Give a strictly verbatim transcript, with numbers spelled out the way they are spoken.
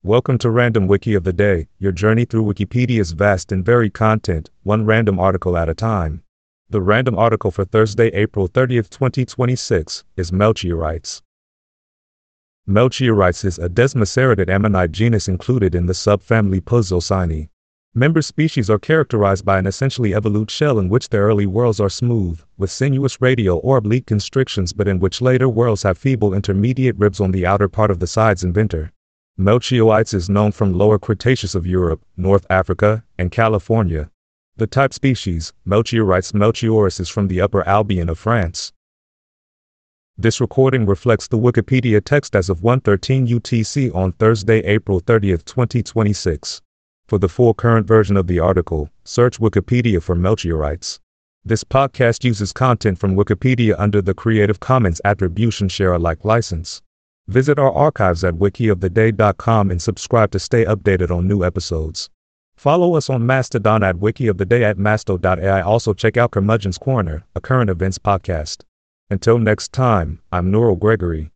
Welcome to Random Wiki of the Day, your journey through Wikipedia's vast and varied content, one random article at a time. The random article for Thursday, April thirtieth, twenty twenty-six, is Melchiorites. Melchiorites is a desmacerated ammonite genus included in the subfamily Poecilcinae. Member species are characterized by an essentially evolute shell in which their early whorls are smooth, with sinuous radial or oblique constrictions, but in which later whorls have feeble intermediate ribs on the outer part of the sides and venter. Melchiorites is known from Lower Cretaceous of Europe, North Africa, and California. The type species, Melchiorites melchioris, is from the Upper Albion of France. This recording reflects the Wikipedia text as of one thirteen U T C on Thursday, April thirtieth, twenty twenty-six. For the full current version of the article, search Wikipedia for Melchiorites. This podcast uses content from Wikipedia under the Creative Commons Attribution Share Alike license. Visit our archives at wiki of the day dot com and subscribe to stay updated on new episodes. Follow us on Mastodon at wikioftheday at masto dot A I. Also check out Curmudgeon's Corner, a current events podcast. Until next time, I'm Nurul Gregory.